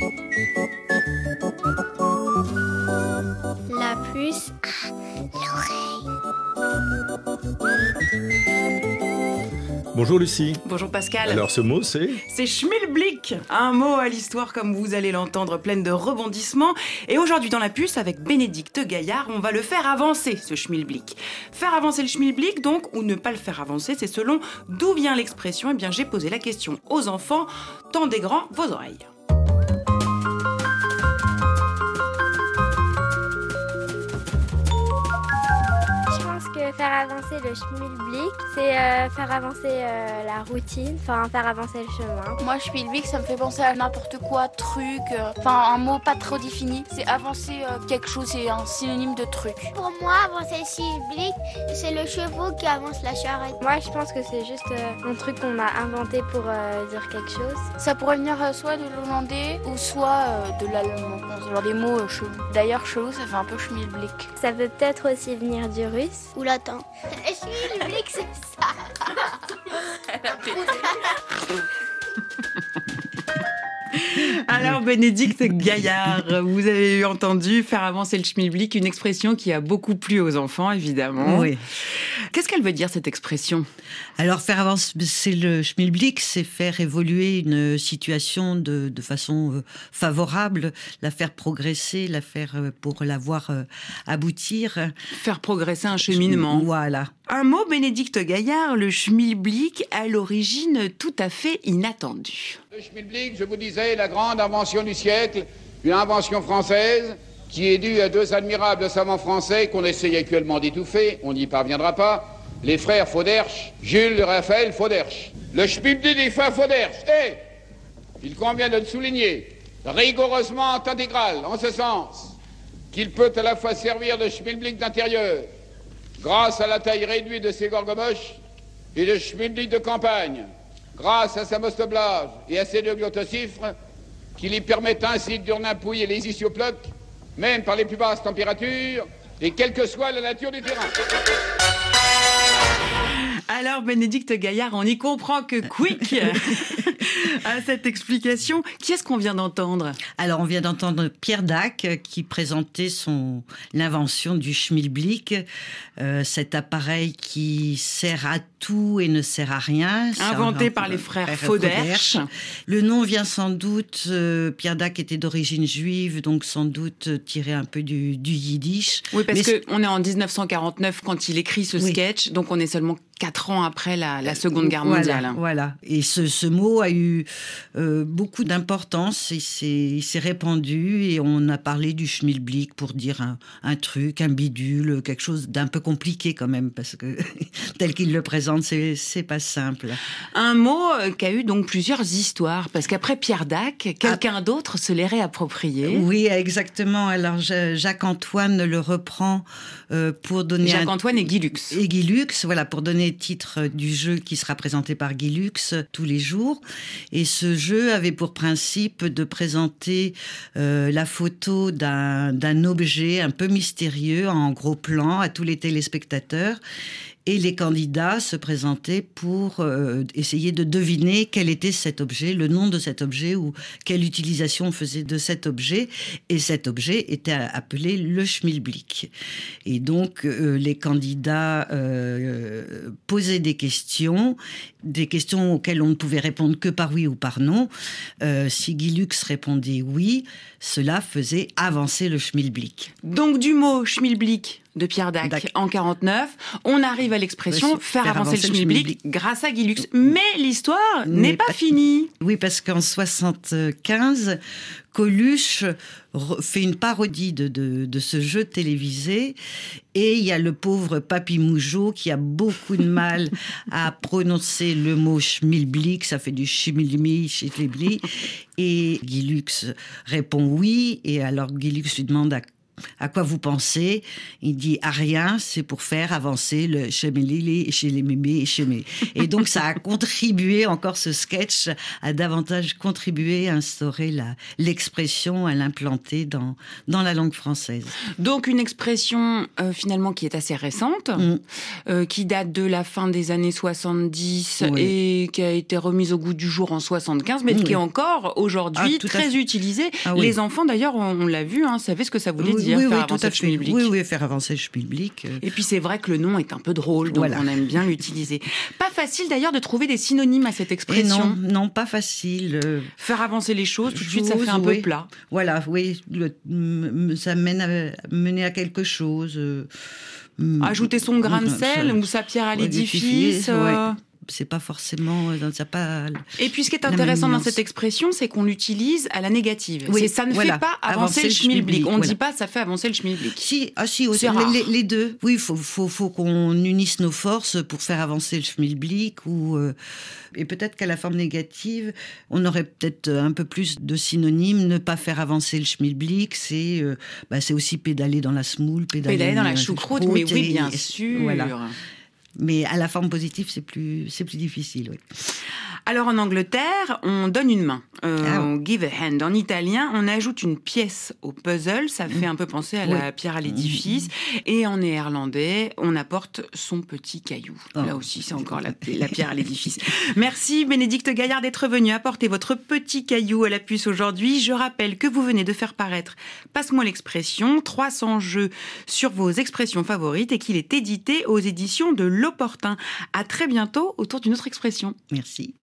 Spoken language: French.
La puce à l'oreille. Bonjour Lucie. Bonjour Pascal. Alors ce mot c'est Schmilblick, un mot à l'histoire comme vous allez l'entendre pleine de rebondissements. Et aujourd'hui dans la puce avec Bénédicte Gaillard, on va le faire avancer ce Schmilblick. Faire avancer le Schmilblick donc, ou ne pas le faire avancer, c'est selon d'où vient l'expression. Eh bien j'ai posé la question aux enfants, tendez grand vos oreilles. Faire avancer le schmilblick, c'est faire avancer la routine, enfin faire avancer le chemin. Moi, schmilblick, ça me fait penser à n'importe quoi, truc, enfin un mot pas trop défini. C'est avancer quelque chose, c'est un synonyme de truc. Pour moi, avancer le schmilblick, c'est le cheval qui avance la charrette. Moi, je pense que c'est juste un truc qu'on a inventé pour dire quelque chose. Ça pourrait venir soit de l'hollandais ou soit de l'allemand. Genre des mots chelous. D'ailleurs, chelou, ça fait un peu schmilblick. Ça peut peut-être aussi venir du russe. Ou latin. Le schmilblick, c'est ça. Alors Bénédicte Gaillard, vous avez entendu faire avancer le schmilblick, une expression qui a beaucoup plu aux enfants évidemment. Oui. Qu'est-ce qu'elle veut dire cette expression ? Alors faire avancer le schmilblick, c'est faire évoluer une situation de façon favorable, la faire progresser, la faire pour la voir aboutir. Faire progresser un cheminement. Voilà. Un mot, Bénédicte Gaillard, le schmilblick, à l'origine tout à fait inattendue. Le schmilblick, je vous disais, la grande invention du siècle, une invention française qui est due à deux admirables savants français qu'on essaye actuellement d'étouffer, on n'y parviendra pas, les frères Fauderche, Jules et Raphaël Fauderche. Le schmilblick des frères Fauderche est, il convient de le souligner, rigoureusement intégral, en ce sens qu'il peut à la fois servir de schmilblick d'intérieur, grâce à la taille réduite de ses gorgomoches, et de schmilblick de campagne, grâce à sa mostoblage et à ses deux glottocifres, qui lui permettent ainsi de durnapouiller les isoploques, même par les plus basses températures, et quelle que soit la nature du terrain. Alors Bénédicte Gaillard, on y comprend que quick à cette explication. Qui est-ce qu'on vient d'entendre ? Alors on vient d'entendre Pierre Dac qui présentait l'invention du schmilblick, cet appareil qui sert à tout et ne sert à rien. Inventé par les frères Fauderche. Le nom vient sans doute, Pierre Dac était d'origine juive, donc sans doute tiré un peu du yiddish. Oui, parce qu'on est en 1949 quand il écrit ce sketch, donc on est seulement 4 ans après la Seconde Guerre mondiale. Voilà. Et ce mot a eu beaucoup d'importance, il s'est répandu et on a parlé du schmilblick pour dire un truc, un bidule, quelque chose d'un peu compliqué quand même, parce que tel qu'il le présente, c'est pas simple. Un mot qui a eu donc plusieurs histoires, parce qu'après Pierre Dac, quelqu'un d'autre se l'est réapproprié. Oui, exactement. Alors Jacques-Antoine le reprend pour donner... Jacques-Antoine et Guy Lux. Et Guy Lux, voilà, pour donner le titre du jeu qui sera présenté par Guy Lux tous les jours. Et ce jeu avait pour principe de présenter la photo d'un objet un peu mystérieux en gros plan à tous les téléspectateurs. Et les candidats se présentaient pour essayer de deviner quel était cet objet, le nom de cet objet ou quelle utilisation on faisait de cet objet. Et cet objet était appelé le schmilblick. Et donc, les candidats posaient des questions auxquelles on ne pouvait répondre que par oui ou par non. Si Guy Lux répondait oui, cela faisait avancer le schmilblick. Donc, du mot schmilblick de Pierre Dac en 49, on arrive à l'expression faire avancer le schmilblick grâce à Guy Lux. Mais l'histoire n'est pas finie. Oui, parce qu'en 75, Coluche fait une parodie de ce jeu télévisé et il y a le pauvre Papy Mougeot qui a beaucoup de mal à prononcer le mot schmilblick, ça fait du schmilmi, schmilbli, et Guy Lux répond oui, et alors Guy Lux lui demande À quoi vous pensez? Il dit à rien, c'est pour faire avancer le chemelili, chez les mémés, chez mes. Et donc ça a contribué, encore ce sketch a davantage contribué à instaurer l'expression, à l'implanter dans la langue française. Donc une expression finalement qui est assez récente, qui date de la fin des années 70 et qui a été remise au goût du jour en 75, mais qui est encore aujourd'hui très utilisée. Les enfants d'ailleurs, on l'a vu, savaient ce que ça voulait dire, faire avancer le schmilblick. Oui, faire avancer le schmilblick. Et puis c'est vrai que le nom est un peu drôle, donc on aime bien l'utiliser. Pas facile d'ailleurs de trouver des synonymes à cette expression. Et non, pas facile. Faire avancer les choses, tout de suite ça fait un peu plat. Voilà, ça mener à quelque chose. Ajouter son grain de sel ou sa pierre à l'édifice. C'est pas forcément, ça pas. Et puis ce qui est intéressant dans cette expression, c'est qu'on l'utilise à la négative. Ça ne fait pas avancer le schmilblick. On ne dit pas ça fait avancer le schmilblick. Si, les deux. Oui, faut qu'on unisse nos forces pour faire avancer le schmilblick et peut-être qu'à la forme négative, on aurait peut-être un peu plus de synonymes. Ne pas faire avancer le schmilblick, c'est aussi pédaler dans la semoule, pédaler dans la choucroute, mais oui, bien sûr. Voilà. Mais à la forme positive, c'est plus difficile, oui. Alors en Angleterre, on donne une main. On give a hand. En italien, on ajoute une pièce au puzzle. Ça fait un peu penser à la pierre à l'édifice. Et en néerlandais, on apporte son petit caillou. Là aussi, c'est encore la pierre à l'édifice. Merci Bénédicte Gaillard d'être venue apporter votre petit caillou à la puce aujourd'hui. Je rappelle que vous venez de faire paraître Passe-moi l'expression, 300 jeux sur vos expressions favorites et qu'il est édité aux éditions de L'Opportun. À très bientôt autour d'une autre expression. Merci.